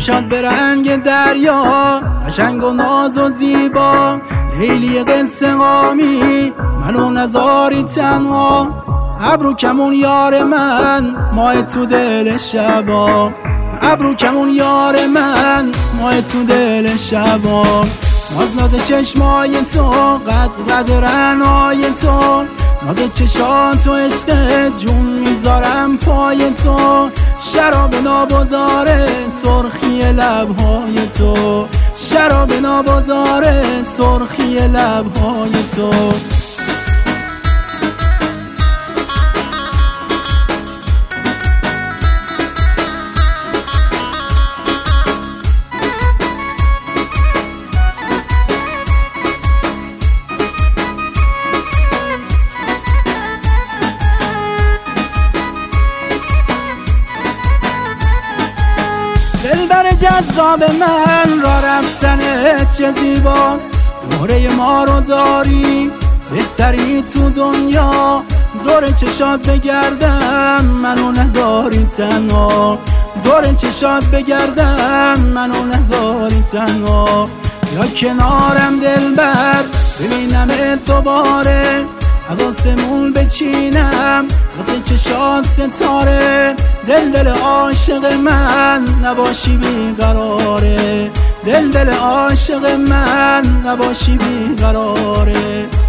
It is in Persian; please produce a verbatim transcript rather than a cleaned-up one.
چشات به رنگ دریا قشنگ و ناز و زیبا، لیلی قصه قامی منو نذاری تنها. ابرو کمون یار من ماه تو دل شبا، ابرو کمون یار من ماه تو دل شبا. ناز ناز چشمای تو قد قد رنای تو، ناز چشات و عشق جون میذارم پای تو. شراب نابداره سرخی لبهای تو، شراب نابداره سرخی لبهای تو. دلبر جذاب من را رفتنت چه زیبا، دوره ما رو داری بهتری تو دنیا. دور چشات بگردم منو نذاری تنها، دور چشات بگردم منو نذاری تنها. یا کنارم دلبر ببینمت دوباره، از آسمون بچینم واسه چشات ستاره. دل دل عاشق من نباشی بیقراره، دل دل عاشق من نباشی بیقراره.